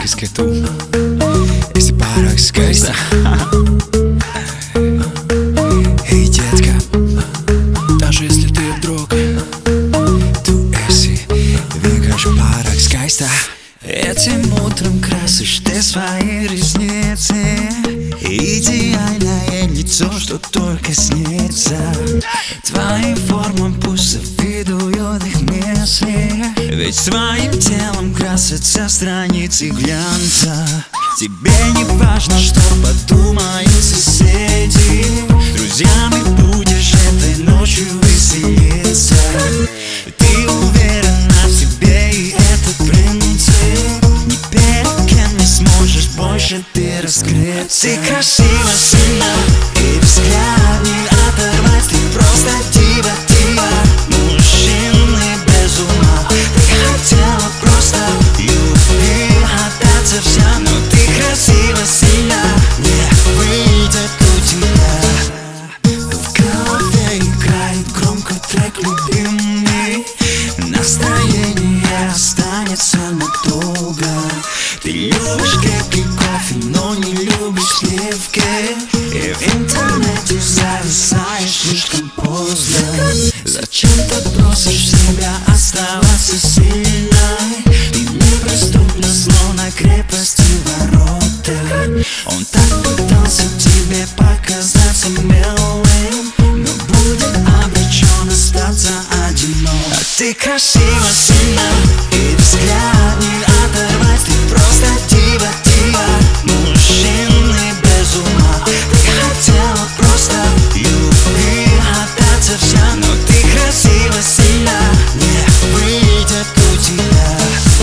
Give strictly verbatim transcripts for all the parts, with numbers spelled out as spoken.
Es que tú esi pārāk skaista. Ej, детка, даже если ты вдруг tu esi vienkārši pārāk skaista. Этим утром красишь ты свои ресницы, идеальное лицо, что только снится. Твоим формам пусть завидуют их мысли, ведь своим телом красятся страницы глянца. Тебе не важно, что подумают соседи, друзьями будешь этой ночью веселиться. Ты уверена в себе, и это принцип. Ни перед кем не сможешь больше ты раскрыться. Ты красива сильно, и взгляд не оторвать. Ты просто дива, дива, мужчины без ума. Ты хотела просто любви отдаться вся, но ты красива сильно, не выйдет у тебя. В голове играет громко трек любимый, настроение останется надолго. Ты любишь крепкий кофе, но не любишь сливки, и в интернете зависаешь слишком поздно. Зачем ты просишь себя оставаться сильной и неприступно, словно крепости ворота? Он так пытался тебе показаться милым, но будет обречен остаться одинок. А ты красива сильно, и взгляд не оторвать. Ты просто дива, дива, мужчины без ума. Ты хотела просто любви отдаться вся, но ты красива сильно, не выйдет у тебя.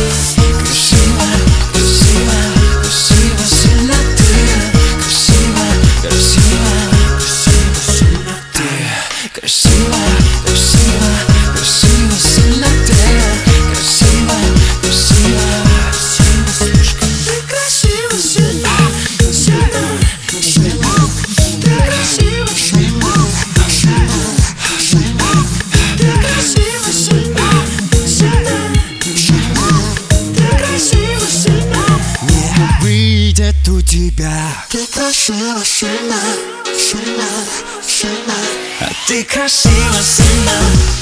Красиво, красиво, красиво сильно ты. Красиво, красиво, красиво сильно ты. Красиво, красиво, красиво сильно ты. Красиво, красиво, красиво слишком. Ты красиво сильно, сильно, сильно. Ты красиво сильно, сильно, сильно. Ты красиво сильно, сильно, сильно. Ты красиво сильно, не выйдет у тебя. Ты красиво сильно, сильно, сильно. А ты красиво сильно.